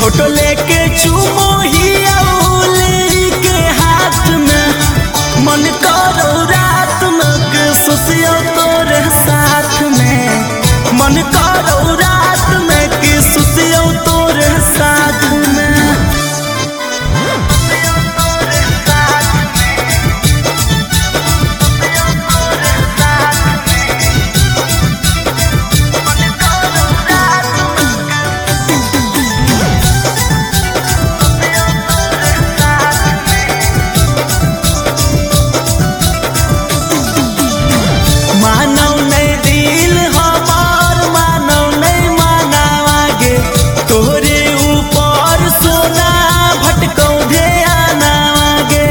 Photo लेके चूमो ही के हाथ में मन करो रात में के सुसियो तोरे साथ में मन करो रात में के सुसियो तोरे साथ में। मानव नहीं दिल हमार मानव नहीं मानावागे तोहरे ऊपर सोना भटको ध्यानावागे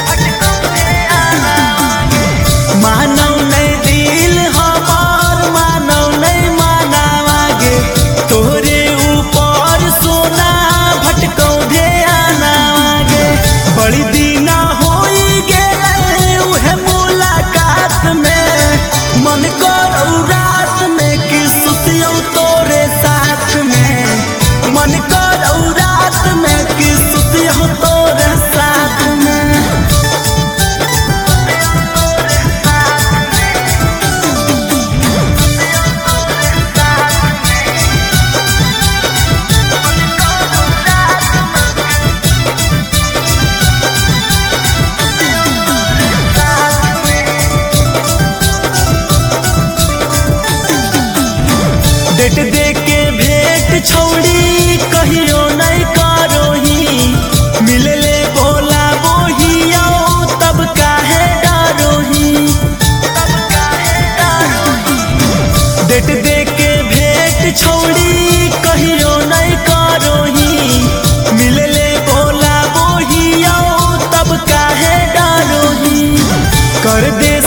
मानव नहीं दिल हमार मानव नहीं मानावागे तोहरे ऊपर सोना भटको ध्यानावागे बड़ी दीना होई गेले उहे मुलाकात में मन करो रात में कि सुतियो तोरे साथ में मन करो रात में कि सुतियो तोरे साथ में। डेट दे के भेंट छोड़ी कहियो नहीं करोही मिले ले बोला बोहियो तब काहे डरोही डेट दे के भेंट छोड़ी कहियो नहीं करोही मिले ले बोला बोहियो तब काहे डरोही कर दे